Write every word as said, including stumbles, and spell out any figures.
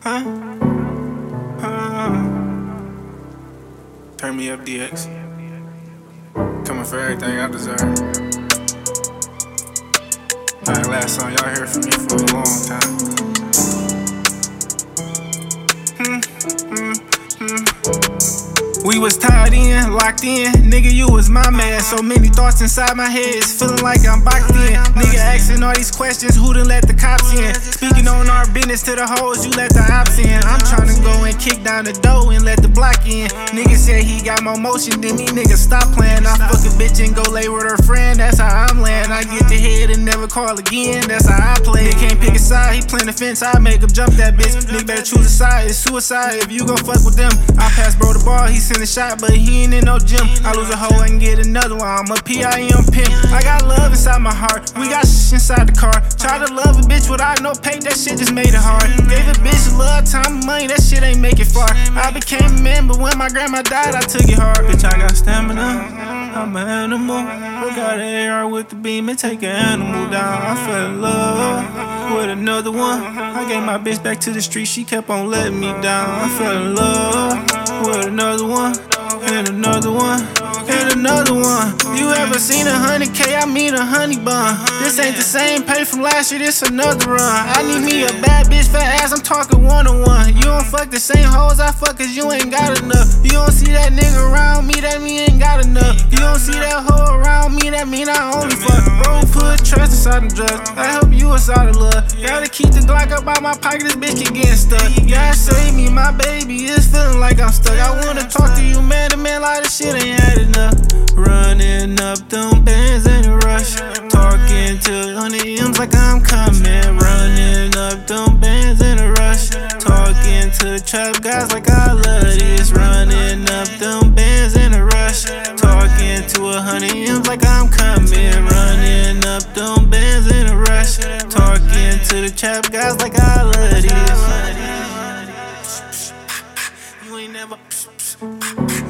Huh? Huh? Turn me up, D X. Coming for everything I deserve. Like last song y'all heard from me for a long time. Hmm, hmm, hmm. We was tied in, locked in, nigga, you was my man. So many thoughts inside my head, it's feeling like I'm boxed in. Nigga asking all these questions, who done let the cops in? Speaking on our business to the hoes, you let the ops in. I'm tryna go and kick down the door and let the block in. Nigga said he got more motion than me, nigga, stop playing. I fuck a bitch and go lay with her friend, that's how I'm laying. I get the head and never call again, that's how I play. Nigga can't pick a side, he playing the fence, I make him jump that bitch. Nigga better choose a side, it's suicide if you gon' fuck with them. I pass bro the ball, he send a shot, but he ain't in no gym. I lose a hoe and get another one, I'm a P I M pimp. I got love inside my heart, we got shit inside the car. Try to love a bitch without no pay, that shit just made it hard. Gave a bitch love, time, and money, that shit ain't make it far. I became a man, but when my grandma died, I took it hard. Bitch, I got stamina, I'm an animal. I got an A R with the beam and take an animal down. I fell in love with another one. I gave my bitch back to the street, she kept on letting me down. I fell in love with another one, and another one, and another one. You ever seen a hundred K? I mean a honey bun. This ain't the same pay from last year, this another run. I need me a bad bitch, fat ass, I'm talking one on one. You don't fuck the same hoes I fuck cause you ain't got enough. You don't see that nigga around me, that mean ain't got enough. You don't see that hoe around me, that mean I only fuck. Bro, put trust inside them drugs, I help you inside of love. Gotta keep the Glock up out my pocket, this bitch keep getting stuck. God save me, my baby, it's feeling like I'm stuck. I wanna talk to you man to man like this shit ain't had enough. Running up them bands in a rush, talking to hundred M's like I'm coming. Running up them bands in a rush, talking to trap guys like I love this. Running up them bands in a rush, talking to a hundred M's like I'm coming. Running up them bands in a rush, talking to the trap guys like I love this. You ain't never